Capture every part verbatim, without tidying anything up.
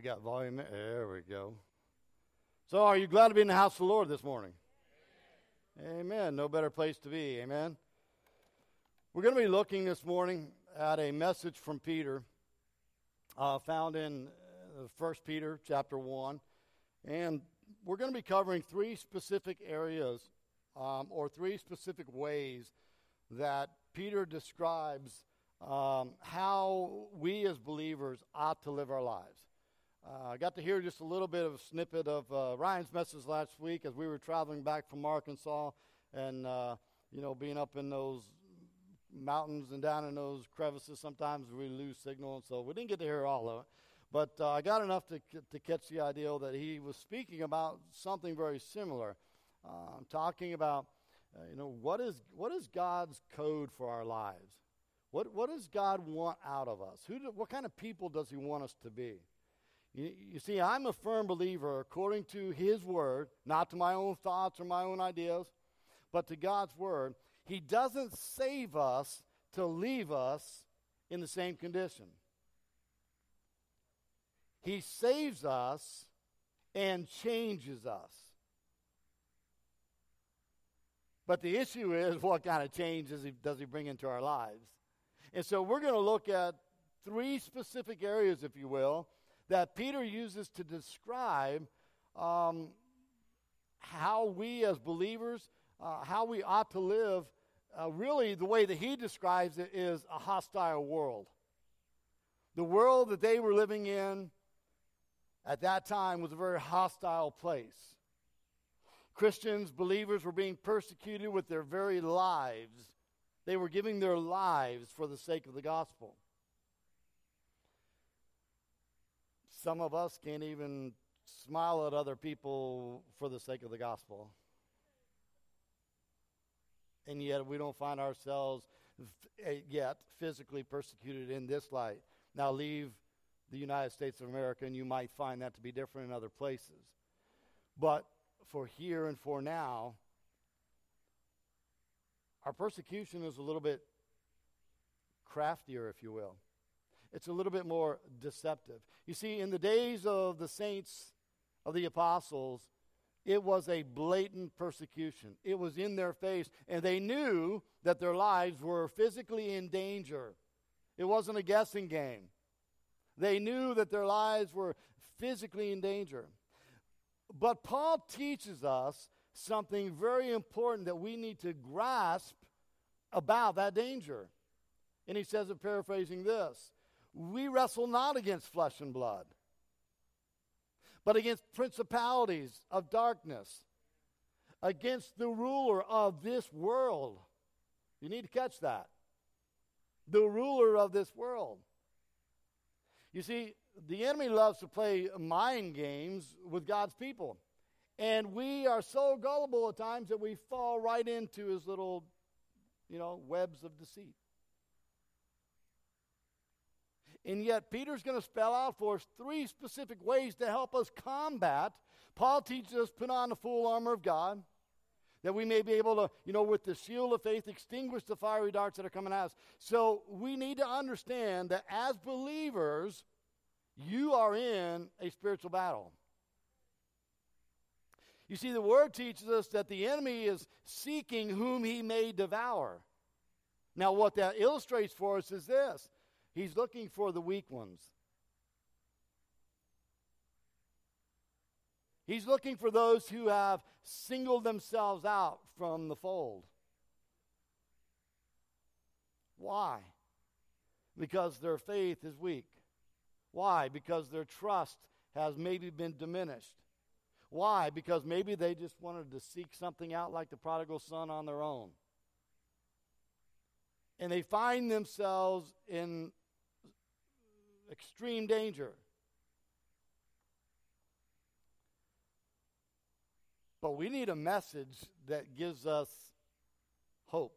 we got volume. There we go. So are you glad to be in the house of the Lord this morning? Amen. Amen. No better place to be. Amen. We're going to be looking this morning at a message from Peter uh, found in uh, First Peter chapter one. And we're going to be covering three specific areas um, or three specific ways that Peter describes um, how we as believers ought to live our lives. Uh, I got to hear just a little bit of a snippet of uh, Ryan's message last week as we were traveling back from Arkansas and, uh, you know, being up in those mountains and down in those crevices. Sometimes we lose signal, and so we didn't get to hear all of it. But uh, I got enough to to catch the idea that he was speaking about something very similar. Uh, talking about, uh, you know, what is what is God's code for our lives? What what does God want out of us? Who do, what kind of people does He want us to be? You, you see, I'm a firm believer, according to His Word, not to my own thoughts or my own ideas, but to God's Word. He doesn't save us to leave us in the same condition. He saves us and changes us. But the issue is, what kind of change does he, does he bring into our lives? And so we're going to look at three specific areas, if you will, that Peter uses to describe um, how we as believers, uh, how we ought to live. Uh, really, the way that he describes it is a hostile world. The world that they were living in at that time was a very hostile place. Christians, believers, were being persecuted with their very lives. They were giving their lives for the sake of the gospel. Some of us can't even smile at other people for the sake of the gospel. And yet we don't find ourselves f- yet physically persecuted in this light. Now leave the United States of America and you might find that to be different in other places. But for here and for now, our persecution is a little bit craftier, if you will. It's a little bit more deceptive. You see, in the days of the saints, of the apostles, it was a blatant persecution. It was in their face, and they knew that their lives were physically in danger. It wasn't a guessing game. They knew that their lives were physically in danger. But Paul teaches us something very important that we need to grasp about that danger. And he says it paraphrasing this: we wrestle not against flesh and blood, but against principalities of darkness, against the ruler of this world. You need to catch that. The ruler of this world. You see, the enemy loves to play mind games with God's people. And we are so gullible at times that we fall right into his little, you know, webs of deceit. And yet Peter's going to spell out for us three specific ways to help us combat. Paul teaches us put on the full armor of God, that we may be able to, you know, with the shield of faith, extinguish the fiery darts that are coming at us. So we need to understand that as believers, you are in a spiritual battle. You see, the Word teaches us that the enemy is seeking whom he may devour. Now, what that illustrates for us is this. He's looking for the weak ones. He's looking for those who have singled themselves out from the fold. Why? Because their faith is weak. Why? Because their trust has maybe been diminished. Why? Because maybe they just wanted to seek something out like the prodigal son on their own. And they find themselves in extreme danger. But we need a message that gives us hope.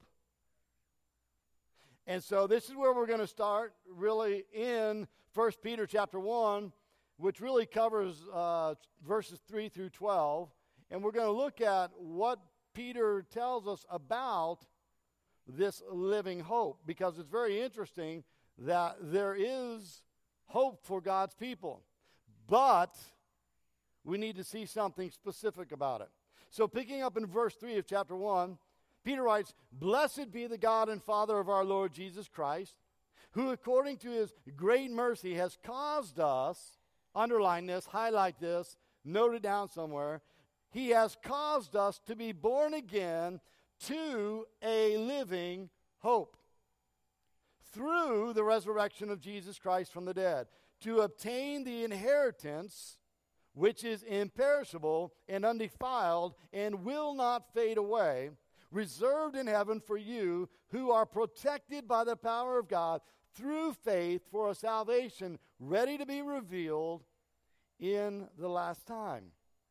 And so this is where we're going to start, really, in First Peter chapter one, which really covers uh, verses three through twelve. And we're going to look at what Peter tells us about this living hope, because it's very interesting that there is hope for God's people. but we need to see something specific about it. So picking up in verse three of chapter one, Peter writes, "Blessed be the God and Father of our Lord Jesus Christ, who according to his great mercy has caused us," underline this, highlight this, note it down somewhere, "He has caused us to be born again to a living hope through the resurrection of Jesus Christ from the dead, to obtain the inheritance which is imperishable and undefiled and will not fade away, reserved in heaven for you who are protected by the power of God through faith for a salvation ready to be revealed in the last time.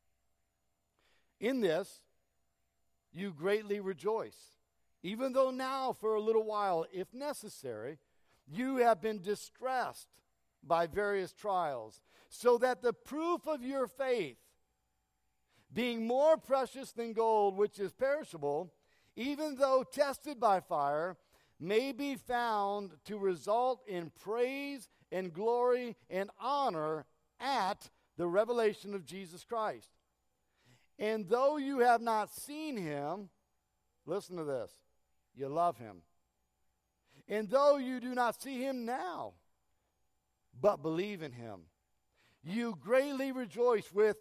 In this you greatly rejoice, even though now for a little while, if necessary, you have been distressed by various trials, so that the proof of your faith, being more precious than gold, which is perishable, even though tested by fire, may be found to result in praise and glory and honor at the revelation of Jesus Christ. And though you have not seen him," listen to this, "you love him. And though you do not see him now, but believe in him, you greatly rejoice with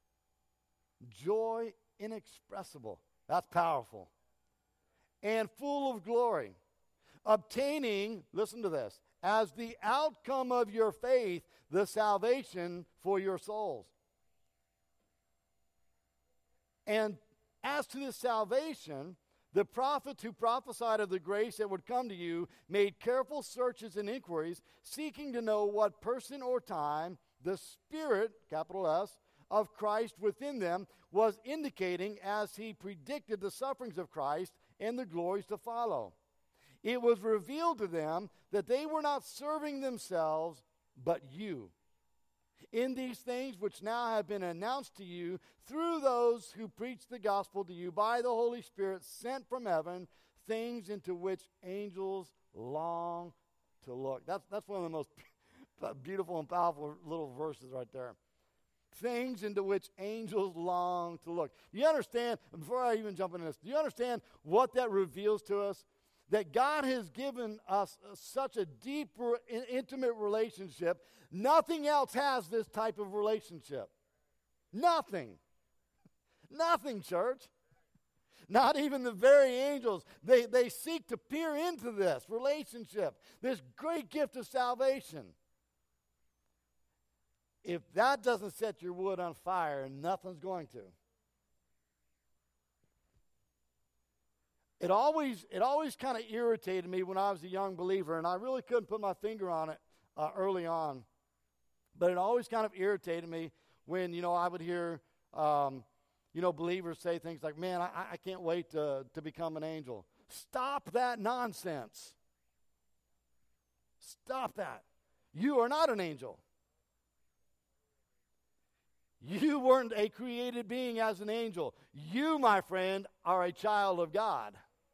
joy inexpressible." That's powerful. "And full of glory, obtaining," listen to this, "as the outcome of your faith, the salvation for your souls. And as to this salvation, the prophets who prophesied of the grace that would come to you made careful searches and inquiries, seeking to know what person or time the Spirit," capital S, "of Christ within them was indicating as he predicted the sufferings of Christ and the glories to follow. It was revealed to them that they were not serving themselves, but you, in these things which now have been announced to you through those who preach the gospel to you by the Holy Spirit sent from heaven, things into which angels long to look." That's, that's one of the most beautiful and powerful little verses right there. Things into which angels long to look. Do you understand, before I even jump into this, do you understand what that reveals to us? That God has given us such a deep, intimate relationship. Nothing else has this type of relationship. Nothing. Nothing, church. Not even the very angels. They, they seek to peer into this relationship, this great gift of salvation. If that doesn't set your wood on fire, nothing's going to. It always, it always kind of irritated me when I was a young believer, and I really couldn't put my finger on it uh, early on. But it always kind of irritated me when, you know, I would hear, um, you know, believers say things like, "Man, I, I can't wait to, to become an angel." Stop that nonsense. Stop that. You are not an angel. You weren't a created being as an angel. You, my friend, are a child of God.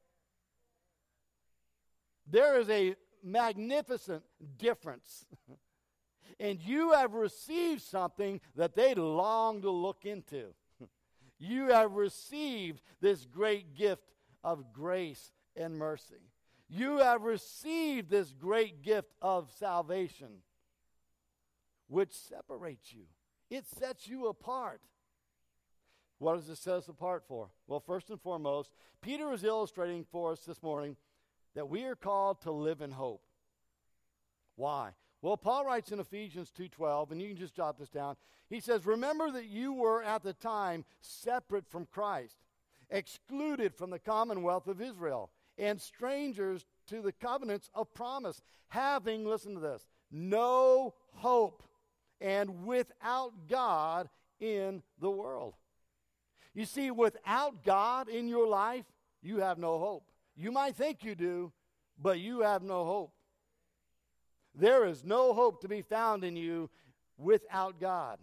There is a magnificent difference. And you have received something that they long to look into. You have received this great gift of grace and mercy. You have received this great gift of salvation, which separates you. It sets you apart. What does it set us apart for? Well, first and foremost, Peter is illustrating for us this morning that we are called to live in hope. Why? Well, Paul writes in Ephesians two twelve, and you can just jot this down. He says, "Remember that you were at the time separate from Christ, excluded from the commonwealth of Israel, and strangers to the covenants of promise, having," listen to this, "no hope and without God in the world." You see, without God in your life, you have no hope. You might think you do, but you have no hope. There is no hope to be found in you without God.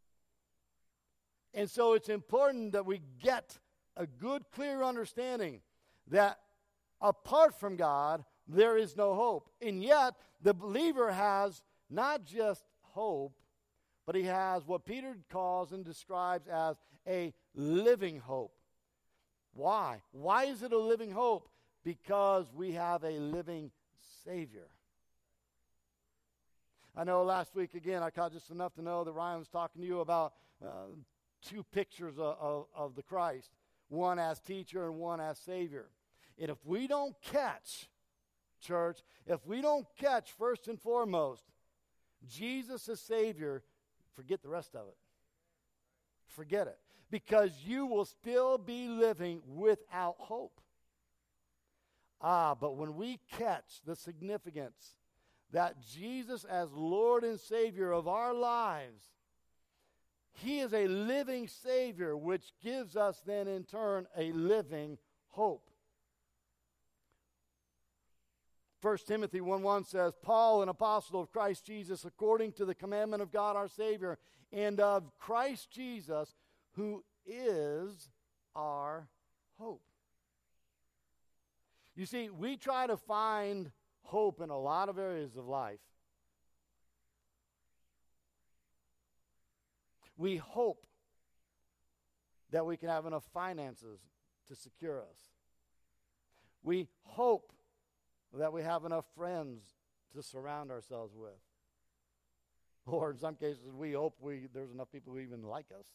And so it's important that we get a good, clear understanding that apart from God, there is no hope. And yet, the believer has not just hope, but he has what Peter calls and describes as a living hope. Why? Why is it a living hope? Because we have a living Savior. I know last week, again, I caught just enough to know that Ryan was talking to you about uh, two pictures of, of, of the Christ, one as teacher and one as Savior. And if we don't catch, church, if we don't catch first and foremost Jesus as Savior, forget the rest of it. Forget it. Because you will still be living without hope. Ah, but when we catch the significance that Jesus as Lord and Savior of our lives, He is a living Savior, which gives us then in turn a living hope. First Timothy one one says, Paul, an apostle of Christ Jesus, according to the commandment of God our Savior, and of Christ Jesus, who is our hope. You see, we try to find hope in a lot of areas of life. We hope that we can have enough finances to secure us. We hope that we have enough friends to surround ourselves with. Or in some cases, we hope we there's enough people who even like us.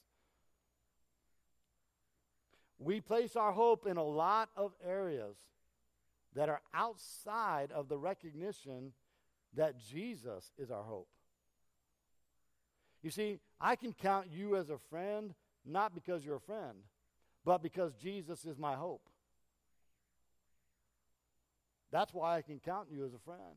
We place our hope in a lot of areas that are outside of the recognition that Jesus is our hope. You see, I can count you as a friend, not because you're a friend, but because Jesus is my hope. That's why I can count you as a friend.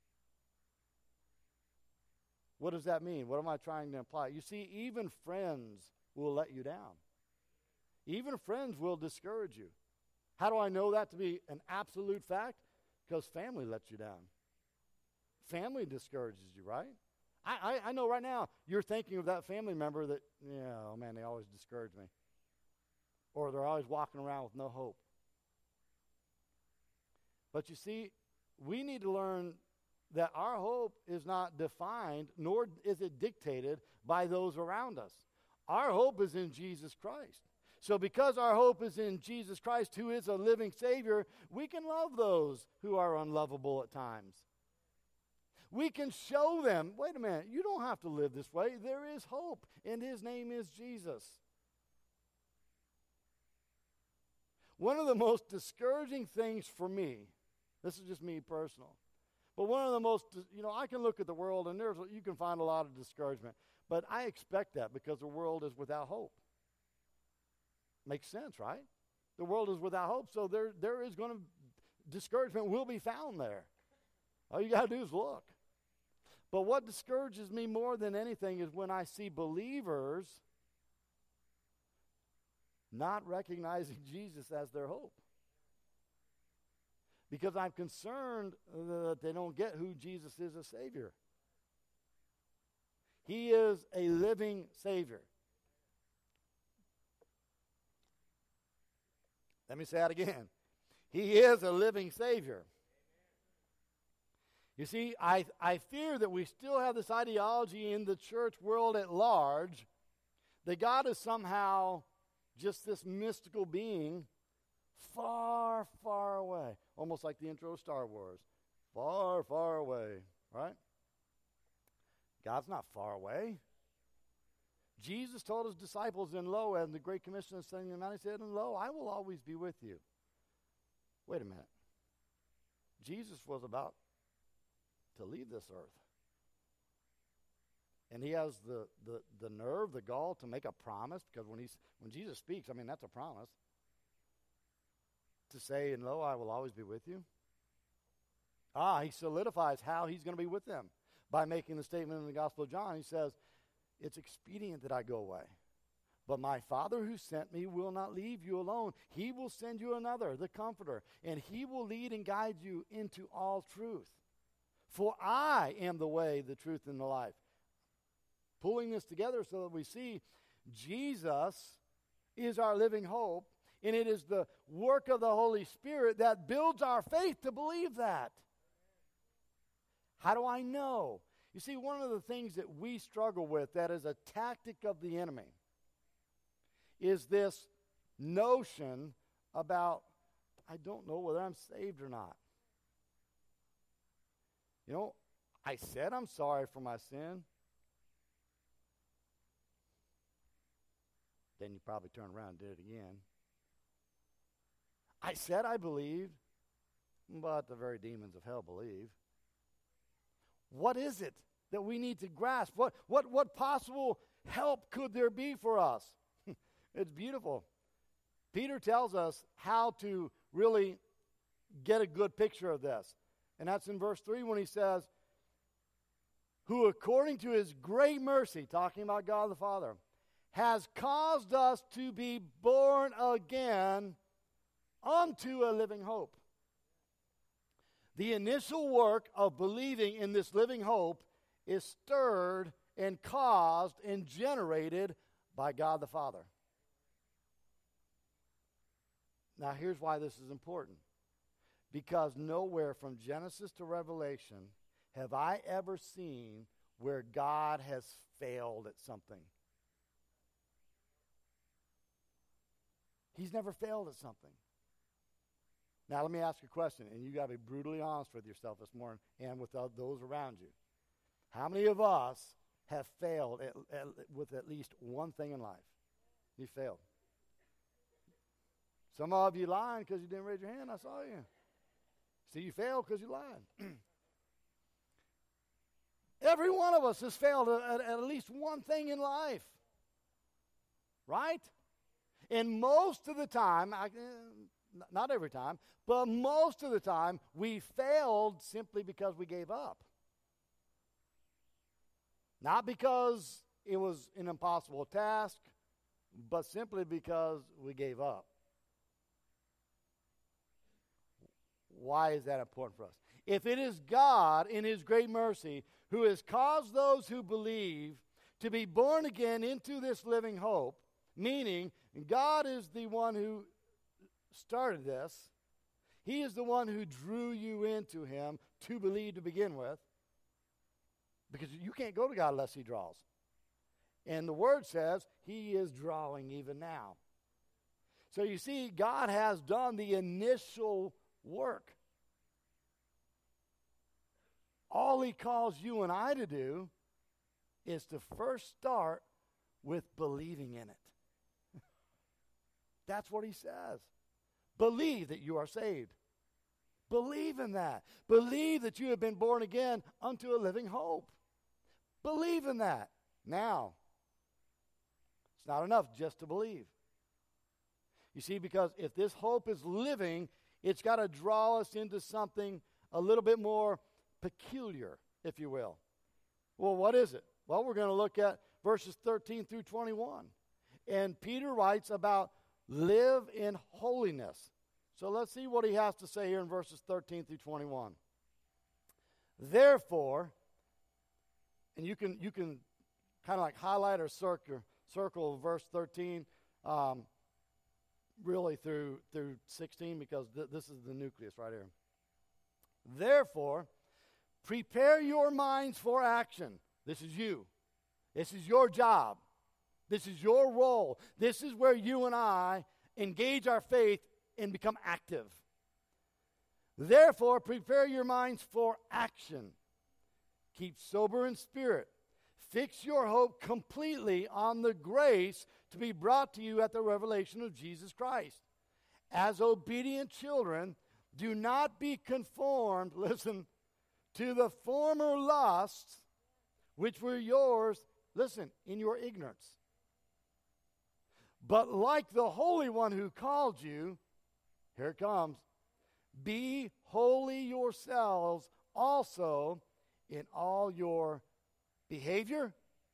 What does that mean? What am I trying to imply? You see, even friends will let you down. Even friends will discourage you. How do I know that to be an absolute fact? Because family lets you down. Family discourages you, right? I, I, I know right now you're thinking of that family member that, yeah, oh man, they always discourage me. Or they're always walking around with no hope. But you see, we need to learn that our hope is not defined, nor is it dictated by those around us. Our hope is in Jesus Christ. So because our hope is in Jesus Christ, who is a living Savior, we can love those who are unlovable at times. We can show them, wait a minute, you don't have to live this way. There is hope, and His name is Jesus. One of the most discouraging things for me, this is just me personal, but one of the most, you know, I can look at the world, and there's you can find a lot of discouragement, but I expect that because the world is without hope. Makes sense, right? The world is without hope, so there there is going to, discouragement will be found there. All you got to do is look. But what discourages me more than anything is when I see believers not recognizing Jesus as their hope. Because I'm concerned that they don't get who Jesus is as Savior. He is a living Savior. Let me say that again. He is a living Savior. You see, I, I fear that we still have this ideology in the church world at large that God is somehow just this mystical being far, far away. Almost like the intro of Star Wars. Far, far away, right? God's not far away. Jesus told His disciples, and lo, and the Great Commission is saying, and He said, and lo, I will always be with you. Wait a minute. Jesus was about to leave this earth. And He has the, the, the nerve, the gall to make a promise, because when, he's, when Jesus speaks, I mean, that's a promise. To say, and lo, I will always be with you. Ah, He solidifies how He's going to be with them by making the statement in the Gospel of John. He says, it's expedient that I go away. But my Father who sent me will not leave you alone. He will send you another, the Comforter, and He will lead and guide you into all truth. For I am the way, the truth, and the life. Pulling this together so that we see Jesus is our living hope, and it is the work of the Holy Spirit that builds our faith to believe that. How do I know? You see, one of the things that we struggle with that is a tactic of the enemy is this notion about, I don't know whether I'm saved or not. You know, I said I'm sorry for my sin. Then you probably turned around and did it again. I said I believed, but the very demons of hell believe. What is it that we need to grasp? What, what, what possible help could there be for us? It's beautiful. Peter tells us how to really get a good picture of this. And that's in verse three when he says, who according to his great mercy, talking about God the Father, has caused us to be born again unto a living hope. The initial work of believing in this living hope is stirred and caused and generated by God the Father. Now here's why this is important. Because nowhere from Genesis to Revelation have I ever seen where God has failed at something. He's never failed at something. Now let me ask you a question, and you got to be brutally honest with yourself this morning and with uh, those around you. How many of us have failed at, at, with at least one thing in life? You failed. Some of you lying because you didn't raise your hand. I saw you. See, you failed because you lied. Every one of us has failed at, at, at least one thing in life. Right? And most of the time, I, uh, not every time, but most of the time, we failed simply because we gave up. Not because it was an impossible task, but simply because we gave up. Why is that important for us? If it is God in his great mercy who has caused those who believe to be born again into this living hope, meaning God is the one who started this. He is the one who drew you into him to believe to begin with. Because you can't go to God unless he draws. And the word says he is drawing even now. So you see, God has done the initial work. All he calls you and I to do is to first start with believing in it. That's what he says. Believe that you are saved. Believe in that. Believe that you have been born again unto a living hope. Believe in that. Now, it's not enough just to believe. You see, because if this hope is living, it's got to draw us into something a little bit more peculiar, if you will. Well, what is it? Well, we're going to look at verses thirteen through twenty-one. And Peter writes about live in holiness. So let's see what he has to say here in verses thirteen through twenty-one. Therefore, and you can you can kind of like highlight or circle circle verse thirteen, um, really through through sixteen, because th- this is the nucleus right here. Therefore, prepare your minds for action. This is you. This is your job. This is your role. This is where you and I engage our faith and become active. Therefore, prepare your minds for action. Keep sober in spirit. Fix your hope completely on the grace to be brought to you at the revelation of Jesus Christ. As obedient children, do not be conformed, listen, to the former lusts which were yours, listen, in your ignorance. But like the Holy One who called you, here it comes, be holy yourselves also in all your behavior.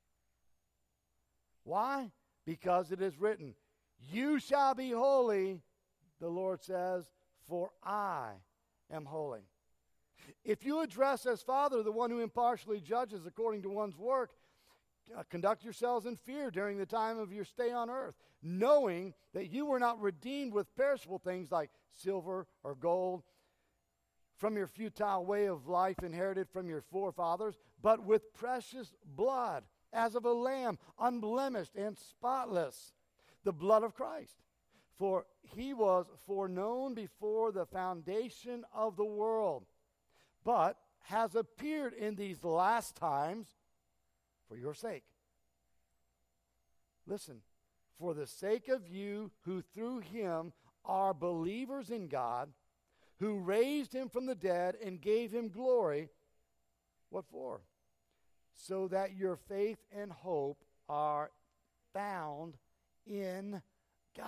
Why? Because it is written, you shall be holy, the Lord says, for I am holy. If you address as Father the one who impartially judges according to one's work, uh, conduct yourselves in fear during the time of your stay on earth, knowing that you were not redeemed with perishable things like silver or gold from your futile way of life inherited from your forefathers, but with precious blood, as of a lamb, unblemished and spotless, the blood of Christ. For he was foreknown before the foundation of the world, but has appeared in these last times for your sake. Listen, for the sake of you who through him are believers in God, who raised him from the dead and gave him glory. What for? So that your faith and hope are found in God.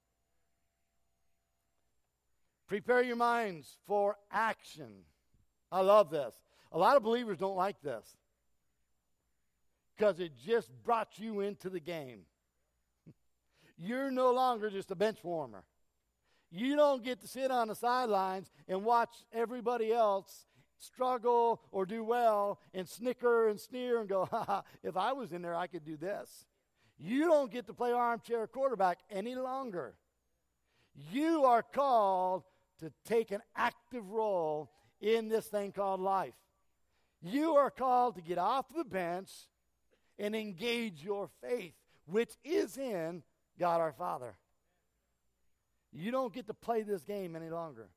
Prepare your minds for action. I love this. A lot of believers don't like this because it just brought you into the game. You're no longer just a bench warmer. You don't get to sit on the sidelines and watch everybody else struggle or do well and snicker and sneer and go, ha ha, if I was in there, I could do this. You don't get to play armchair quarterback any longer. You are called to take an active role in this thing called life. You are called to get off the bench and engage your faith, which is in God our Father. You don't get to play this game any longer.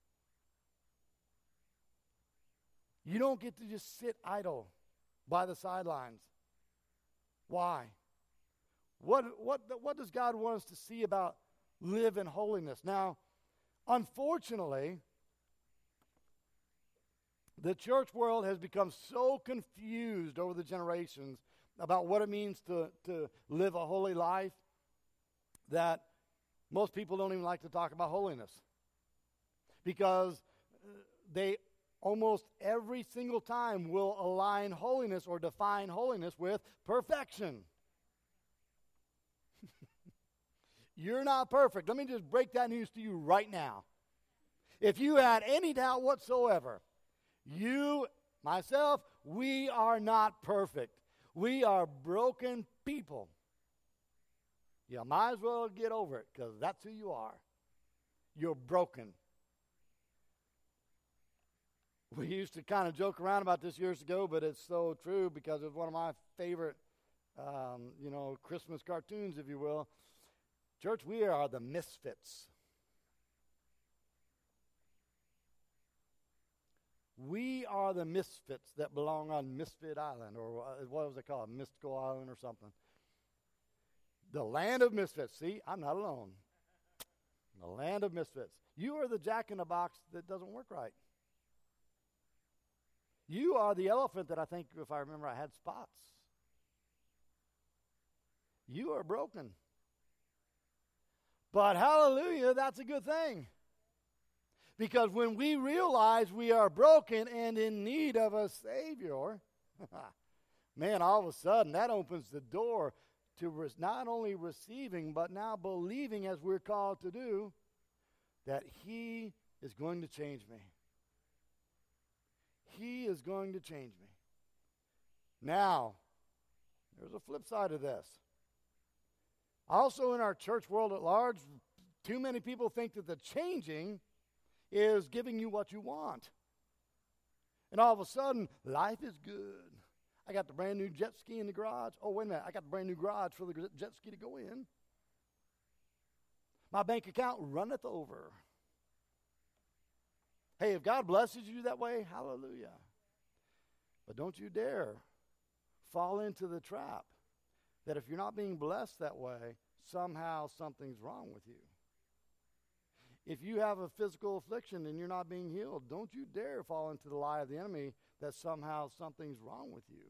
You don't get to just sit idle by the sidelines. Why? What, what, what does God want us to see about live in holiness? Now, unfortunately, the church world has become so confused over the generations about what it means to, to live a holy life that most people don't even like to talk about holiness, because they almost every single time will align holiness or define holiness with perfection. You're not perfect. Let me just break that news to you right now. If you had any doubt whatsoever, you, myself, we are not perfect. We are broken people. You might as well get over it, because that's who you are. You're broken. We used to kind of joke around about this years ago, but it's so true because it's one of my favorite, um, you know, Christmas cartoons, if you will. Church, we are the misfits. We are the misfits that belong on Misfit Island, or what was it called? Mystical Island or something. The land of misfits. See, I'm not alone. The land of misfits. You are the jack in the box that doesn't work right. You are the elephant that I think, if I remember, I had spots. You are broken. But hallelujah, that's a good thing. Because when we realize we are broken and in need of a Savior, man, all of a sudden that opens the door to re- not only receiving, but now believing, as we're called to do, that He is going to change me. He is going to change me. Now, there's a flip side of this. Also in our church world at large, too many people think that the changing is giving you what you want. And all of a sudden, life is good. I got the brand new jet ski in the garage. Oh, wait a minute. I got the brand new garage for the jet ski to go in. My bank account runneth over. Hey, if God blesses you that way, hallelujah. But don't you dare fall into the trap that if you're not being blessed that way, somehow something's wrong with you. If you have a physical affliction and you're not being healed, don't you dare fall into the lie of the enemy that somehow something's wrong with you.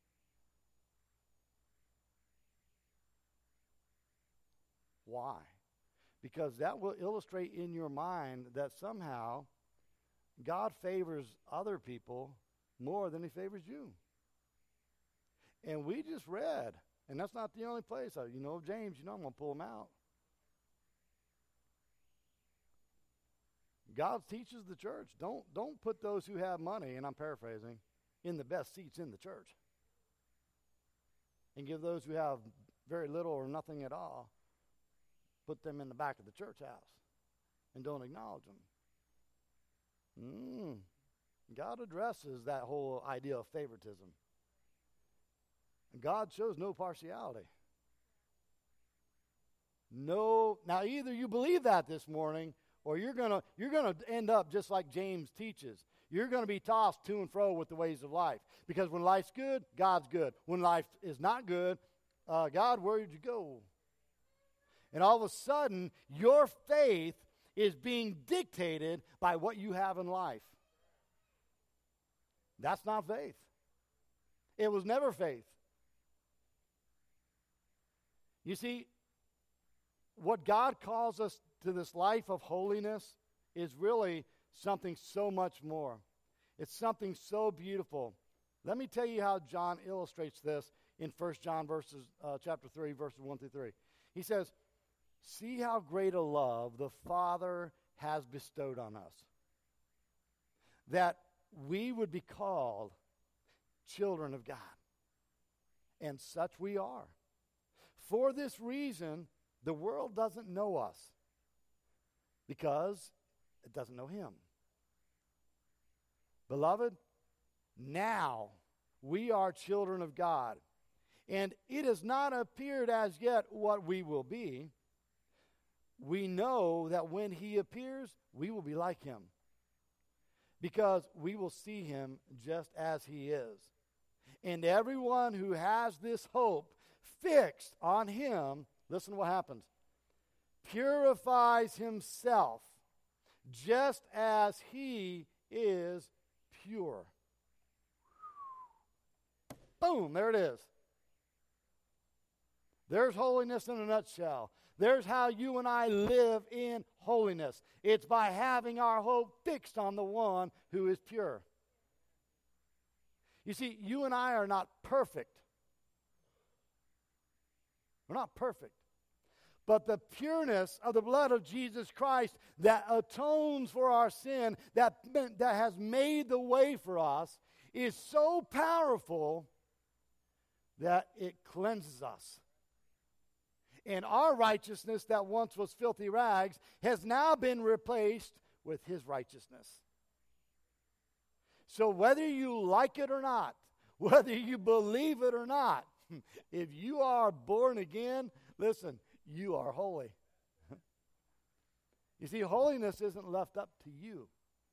Why? Because that will illustrate in your mind that somehow God favors other people more than He favors you. And we just read, and that's not the only place. You know James, you know I'm going to pull him out. God teaches the church, don't, don't put those who have money, and I'm paraphrasing, in the best seats in the church. And give those who have very little or nothing at all, put them in the back of the church house. And don't acknowledge them. Mm. God addresses that whole idea of favoritism. God shows no partiality. No, now either you believe that this morning, or you're gonna you're gonna end up just like James teaches. You're gonna be tossed to and fro with the ways of life. Because when life's good, God's good. When life is not good, uh, God, where did you go? And all of a sudden, your faith is being dictated by what you have in life. That's not faith. It was never faith. You see, what God calls us to this life of holiness is really something so much more. It's something so beautiful. Let me tell you how John illustrates this in First John verses, uh, chapter three, verses one through three. He says, "See how great a love the Father has bestowed on us, that we would be called children of God. And such we are. For this reason, the world doesn't know us, because it doesn't know him. Beloved, now we are children of God, and it has not appeared as yet what we will be. We know that when he appears, we will be like him, because we will see him just as he is. And everyone who has this hope fixed on him," listen to what happens, "purifies himself just as he is pure." Boom, there it is. There's holiness in a nutshell. There's how you and I live in holiness. It's by having our hope fixed on the one who is pure. You see, you and I are not perfect. We're not perfect. But the pureness of the blood of Jesus Christ that atones for our sin, that, that has made the way for us, is so powerful that it cleanses us. And our righteousness that once was filthy rags has now been replaced with his righteousness. So whether you like it or not, whether you believe it or not, if you are born again, listen, you are holy. You see, holiness isn't left up to you.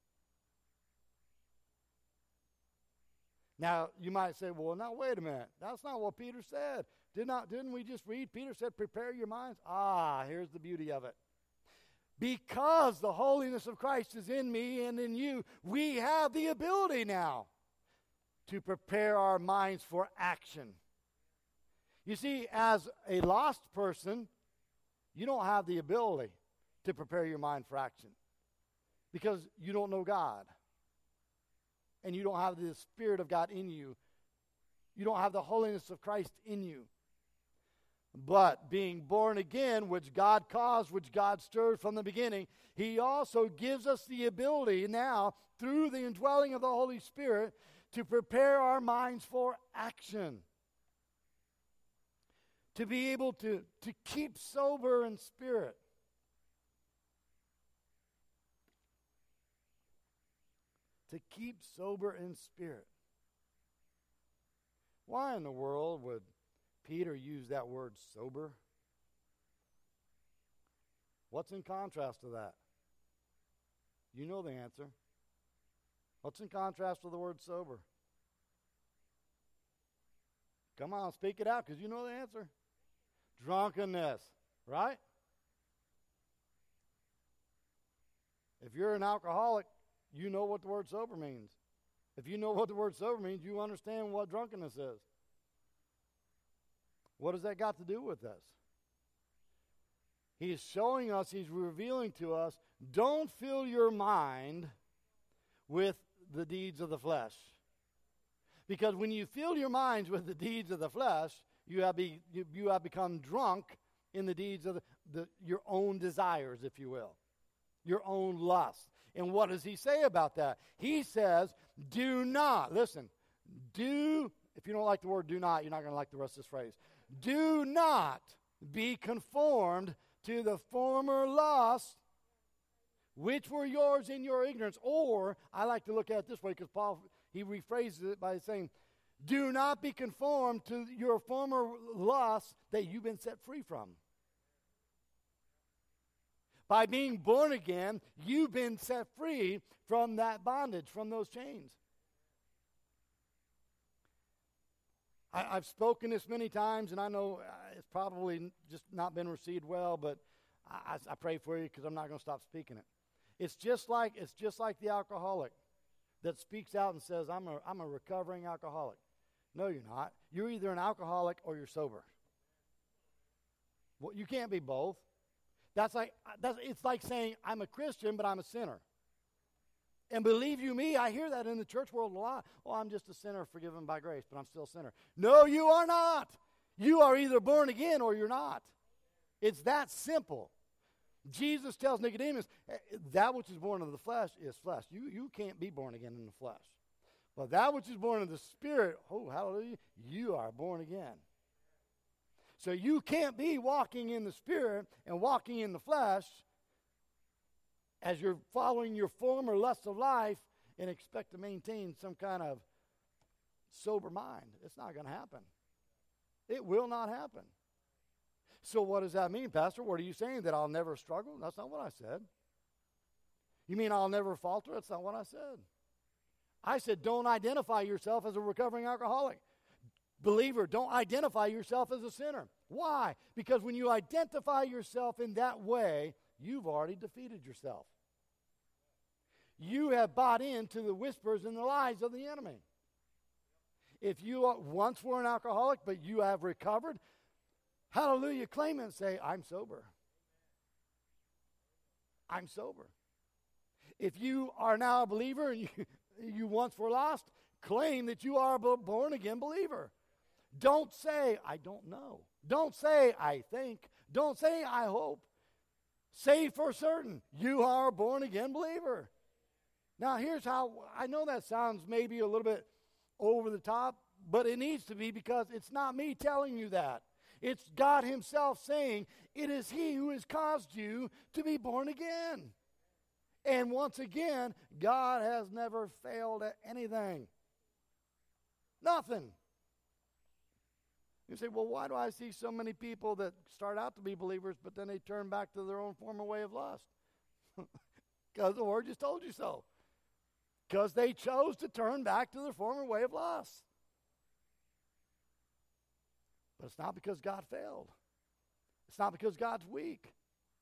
Now, you might say, well, now, wait a minute. That's not what Peter said. Did not, didn't we just read? Peter said, prepare your minds. Ah, here's the beauty of it. Because the holiness of Christ is in me and in you, we have the ability now to prepare our minds for action. You see, as a lost person, you don't have the ability to prepare your mind for action because you don't know God. And you don't have the Spirit of God in you. You don't have the holiness of Christ in you. But being born again, which God caused, which God stirred from the beginning, he also gives us the ability now, through the indwelling of the Holy Spirit, to prepare our minds for action. To be able to, to keep sober in spirit. To keep sober in spirit. Why in the world would Peter use that word sober? What's in contrast to that? You know the answer. What's in contrast to the word sober? Come on, speak it out, because you know the answer. Drunkenness, right? If you're an alcoholic, you know what the word sober means. If you know what the word sober means, you understand what drunkenness is. What has that got to do with us? He is showing us, he's revealing to us, don't fill your mind with the deeds of the flesh. Because when you fill your minds with the deeds of the flesh, you have, be, you, you have become drunk in the deeds of the, the, your own desires, if you will. Your own lust. And what does he say about that? He says, do not, listen, do, if you don't like the word do not, you're not going to like the rest of this phrase. Do not be conformed to the former lust which were yours in your ignorance. Or, I like to look at it this way because Paul, he rephrases it by saying, do not be conformed to your former lusts that you've been set free from. By being born again, you've been set free from that bondage, from those chains. I, I've spoken this many times, and I know it's probably just not been received well, but I, I pray for you because I'm not going to stop speaking it. It's just like it's just like the alcoholic that speaks out and says, I'm a, I'm a recovering alcoholic. No, you're not. You're either an alcoholic or you're sober. Well, you can't be both. That's like that's, it's like saying, I'm a Christian, but I'm a sinner. And believe you me, I hear that in the church world a lot. Oh, I'm just a sinner forgiven by grace, but I'm still a sinner. No, you are not. You are either born again or you're not. It's that simple. Jesus tells Nicodemus, that which is born of the flesh is flesh. You, you can't be born again in the flesh. But that which is born of the Spirit, oh, hallelujah, you are born again. So you can't be walking in the Spirit and walking in the flesh as you're following your former lust of life and expect to maintain some kind of sober mind. It's not going to happen. It will not happen. So what does that mean, Pastor? What are you saying? That I'll never struggle? That's not what I said. You mean I'll never falter? That's not what I said. I said don't identify yourself as a recovering alcoholic. Believer, don't identify yourself as a sinner. Why? Because when you identify yourself in that way, you've already defeated yourself. You have bought into the whispers and the lies of the enemy. If you are, once were an alcoholic, but you have recovered, hallelujah, claim it and say, I'm sober. I'm sober. If you are now a believer and you, you once were lost, claim that you are a born-again believer. Don't say, I don't know. Don't say, I think. Don't say, I hope. Say for certain, you are a born-again believer. Now, here's how, I know that sounds maybe a little bit over the top, but it needs to be because it's not me telling you that. It's God himself saying, it is he who has caused you to be born again. And once again, God has never failed at anything. Nothing. You say, well, why do I see so many people that start out to be believers, but then they turn back to their own former way of lust? Because the Word just told you so. Because they chose to turn back to their former way of lust. But it's not because God failed. It's not because God's weak.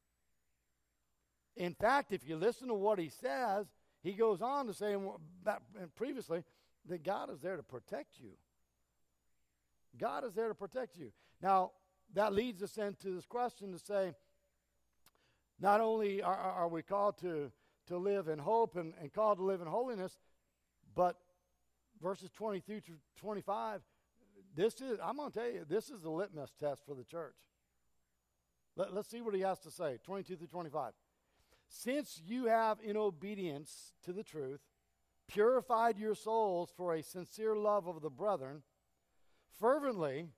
In fact, if you listen to what he says, he goes on to say previously that God is there to protect you. God is there to protect you. Now, that leads us into this question to say, not only are, are we called to, to live in hope and, and called to live in holiness, but verses twenty-two through twenty-five, this is, I'm going to tell you, this is the litmus test for the church. Let, let's see what he has to say, twenty-two through twenty-five. Since you have, in obedience to the truth, purified your souls for a sincere love of the brethren, fervently,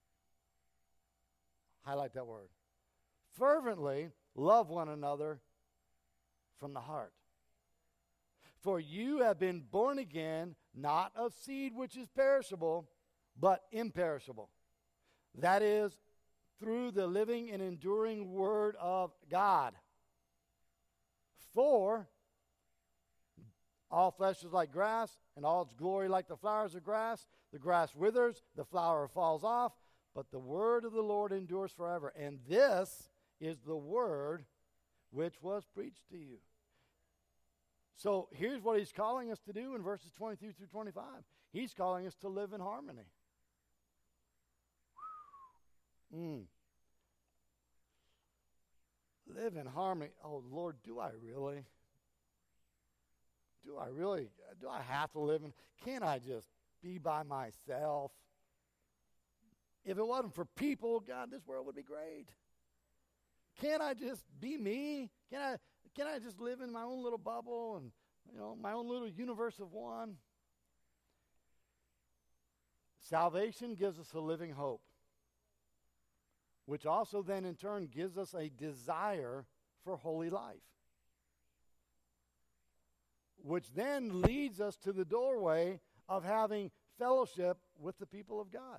highlight that word, fervently love one another from the heart. For you have been born again, not of seed which is perishable, but imperishable. That is, through the living and enduring word of God. For all flesh is like grass, and all its glory like the flowers of grass. The grass withers, the flower falls off, but the word of the Lord endures forever. And this is the word which was preached to you. So here's what he's calling us to do in verses twenty-two through twenty-five. He's calling us to live in harmony. Mm. Live in harmony. Oh, Lord, do I really? Do I really? Do I have to live in? Can't I just be by myself? If it wasn't for people, God, this world would be great. Can't I just be me? Can I? Can I just live in my own little bubble and, you know, my own little universe of one? Salvation gives us a living hope, which also then in turn gives us a desire for holy life. which then leads us to the doorway of having fellowship with the people of God.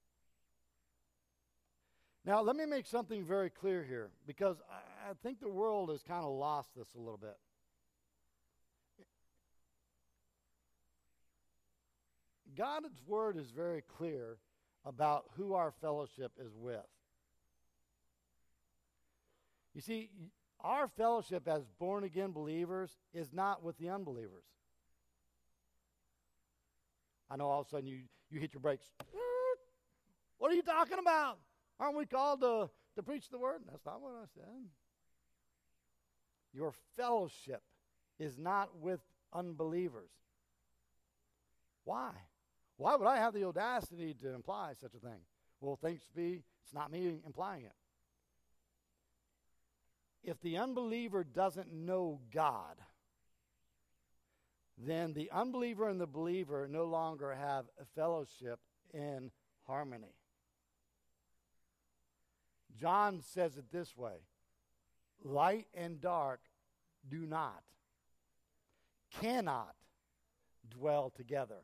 Now, let me make something very clear here, because I, I think the world has kind of lost this a little bit. God's word is very clear about who our fellowship is with. You see, our fellowship as born-again believers is not with the unbelievers. I know all of a sudden you, you hit your brakes. What are you talking about? Aren't we called to, to preach the word? That's not what I said. Your fellowship is not with unbelievers. Why? Why would I have the audacity to imply such a thing? Well, thanks be, it's not me implying it. If the unbeliever doesn't know God, then the unbeliever and the believer no longer have a fellowship in harmony. John says it this way: light and dark do not, cannot dwell together.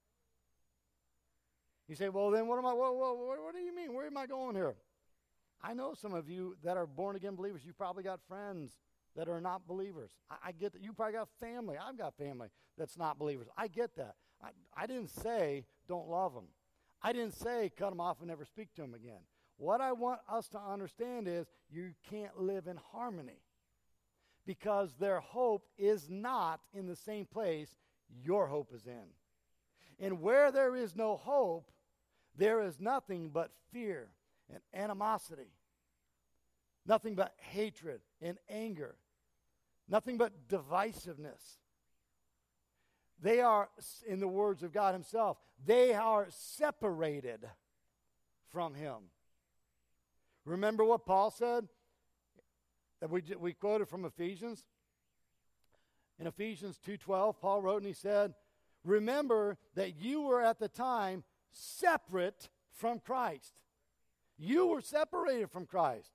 You say, well, then what am I, what, what, what do you mean? Where am I going here? I know some of you that are born-again believers. You've probably got friends that are not believers. I, I get that. You probably got family. I've got family that's not believers. I get that. I, I didn't say don't love them. I didn't say cut them off and never speak to them again. What I want us to understand is you can't live in harmony because their hope is not in the same place your hope is in. And where there is no hope, there is nothing but fear and animosity, nothing but hatred and anger, nothing but divisiveness. They are, in the words of God himself, they are separated from him. Remember what Paul said that we, we quoted from Ephesians? In Ephesians two twelve, Paul wrote and he said, remember that you were at the time separate from Christ. You were separated from Christ.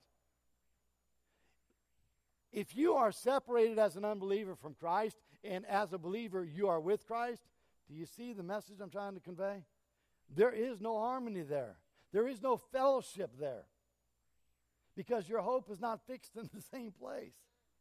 If you are separated as an unbeliever from Christ, and as a believer you are with Christ, do you see the message I'm trying to convey? There is no harmony there. There is no fellowship there. Because your hope is not fixed in the same place.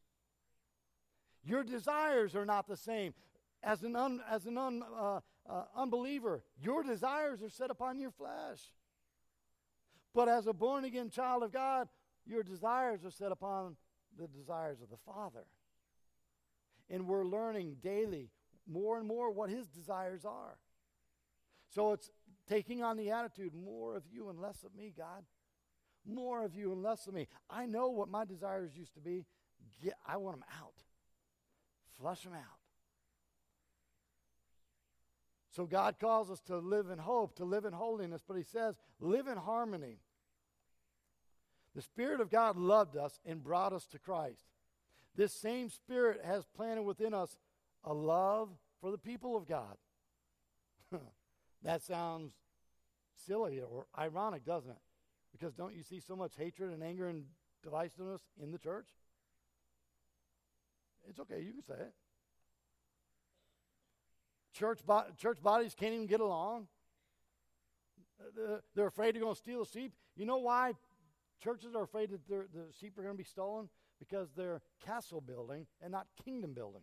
Your desires are not the same. As an, un, as an un, uh, uh, unbeliever, your desires are set upon your flesh. But as a born-again child of God, your desires are set upon the desires of the Father. And we're learning daily more and more what his desires are. So it's taking on the attitude, more of you and less of me, God. More of you and less of me. I know what my desires used to be. Get, I want them out. Flush them out. So God calls us to live in hope, to live in holiness, but he says, live in harmony. The Spirit of God loved us and brought us to Christ. This same Spirit has planted within us a love for the people of God. That sounds silly or ironic, doesn't it? Because don't you see so much hatred and anger and divisiveness in the church? It's okay, you can say it. Church, bo- church bodies can't even get along. Uh, they're afraid they're going to steal a sheep. You know why churches are afraid that the sheep are going to be stolen? Because they're castle building and not kingdom building.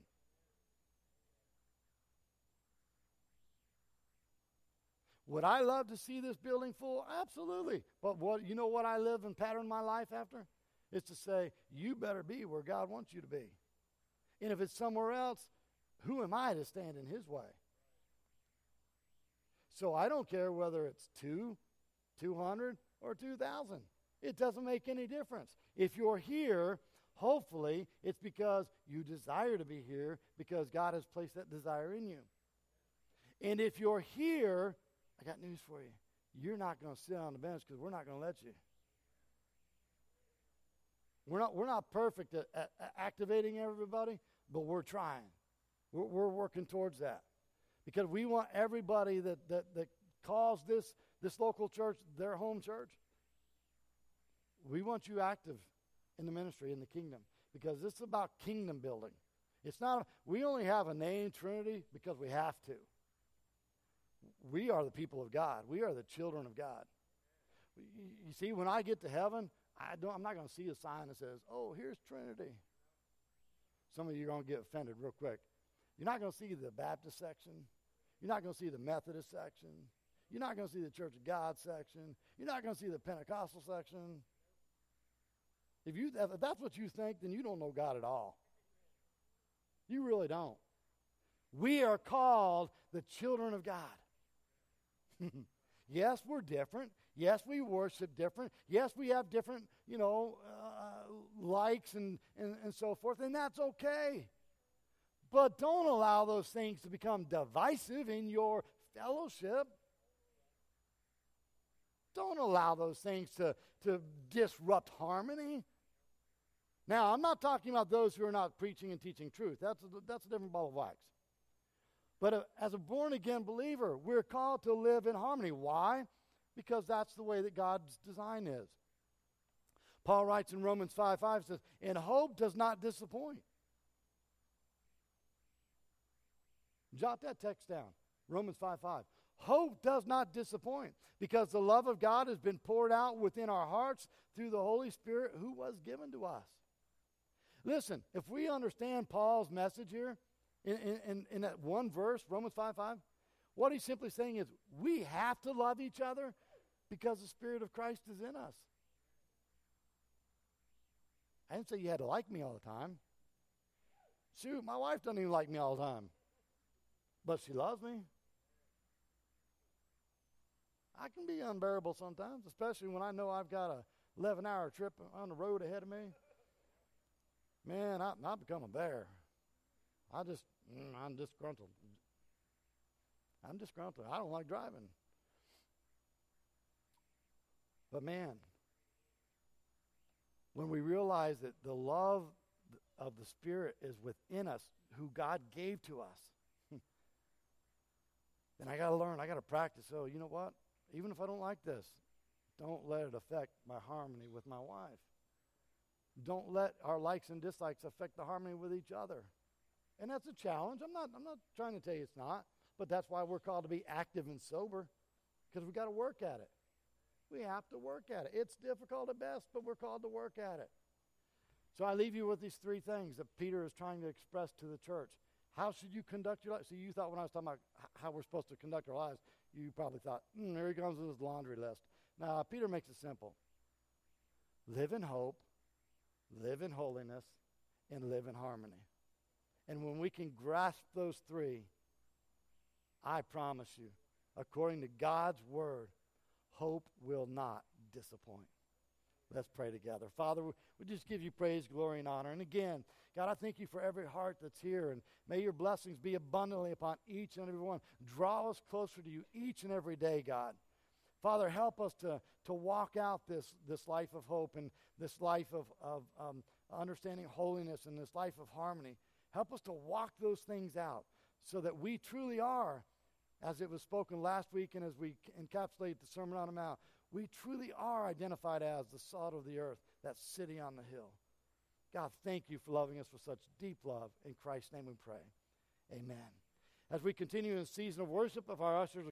Would I love to see this building full? Absolutely. But what you know what I live and pattern my life after? Is to say, you better be where God wants you to be. And if it's somewhere else, who am I to stand in his way? So I don't care whether it's two, two hundred, or two thousand. It doesn't make any difference. If you're here, hopefully it's because you desire to be here because God has placed that desire in you. And if you're here, I got news for you. You're not going to sit on the bench because we're not going to let you. We're not, we're not perfect at, at, at activating everybody, but we're trying. We're, we're working towards that. Because we want everybody that, that, that calls this, this local church their home church, we want you active in the ministry, in the kingdom. Because this is about kingdom building. It's not, we only have a name, Trinity, because we have to. We are the people of God. We are the children of God. You, you see, when I get to heaven, I don't, I'm not going to see a sign that says, oh, here's Trinity. Some of you are going to get offended real quick. You're not going to see the Baptist section. You're not going to see the Methodist section. You're not going to see the Church of God section. You're not going to see the Pentecostal section. If you if that's what you think, then you don't know God at all. You really don't. We are called the children of God. Yes, we're different. Yes, we worship different. Yes, we have different, you know, uh, likes and, and, and so forth, and that's okay. But don't allow those things to become divisive in your fellowship. Don't allow those things to, to disrupt harmony. Now, I'm not talking about those who are not preaching and teaching truth. That's a, that's a different ball of wax. But uh, as a born-again believer, we're called to live in harmony. Why? Because that's the way that God's design is. Paul writes in Romans five five, says, and hope does not disappoint. Jot that text down. Romans five five. Hope does not disappoint because the love of God has been poured out within our hearts through the Holy Spirit who was given to us. Listen, if we understand Paul's message here in, in, in that one verse, Romans five five, what he's simply saying is we have to love each other because the Spirit of Christ is in us. I didn't say you had to like me all the time. Shoot, my wife doesn't even like me all the time. But she loves me. I can be unbearable sometimes, especially when I know I've got a eleven-hour trip on the road ahead of me. Man, I, I become a bear. I just, mm, I'm disgruntled. I'm disgruntled. I don't like driving. But man, when we realize that the love of the Spirit is within us, who God gave to us, then I got to learn. I got to practice. So you know what? Even if I don't like this, don't let it affect my harmony with my wife. Don't let our likes and dislikes affect the harmony with each other. And that's a challenge. I'm not, I'm not trying to tell you it's not, but that's why we're called to be active and sober, because we got to work at it. We have to work at it. It's difficult at best, but we're called to work at it. So I leave you with these three things that Peter is trying to express to the church. How should you conduct your life? So you thought when I was talking about how we're supposed to conduct our lives, you probably thought, mm, there he comes with his laundry list. Now, Peter makes it simple. Live in hope, live in holiness, and live in harmony. And when we can grasp those three, I promise you, according to God's word, hope will not disappoint. Let's pray together. Father, we just give you praise, glory, and honor. And again, God, I thank you for every heart that's here, and may your blessings be abundantly upon each and every one. Draw us closer to you each and every day, God. Father, help us to, to walk out this, this life of hope and this life of, of um, understanding holiness and this life of harmony. Help us to walk those things out so that we truly are, as it was spoken last week and as we encapsulate the Sermon on the Mount, we truly are identified as the salt of the earth, that city on the hill. God, thank you for loving us with such deep love. In Christ's name we pray. Amen. As we continue in the season of worship, if our ushers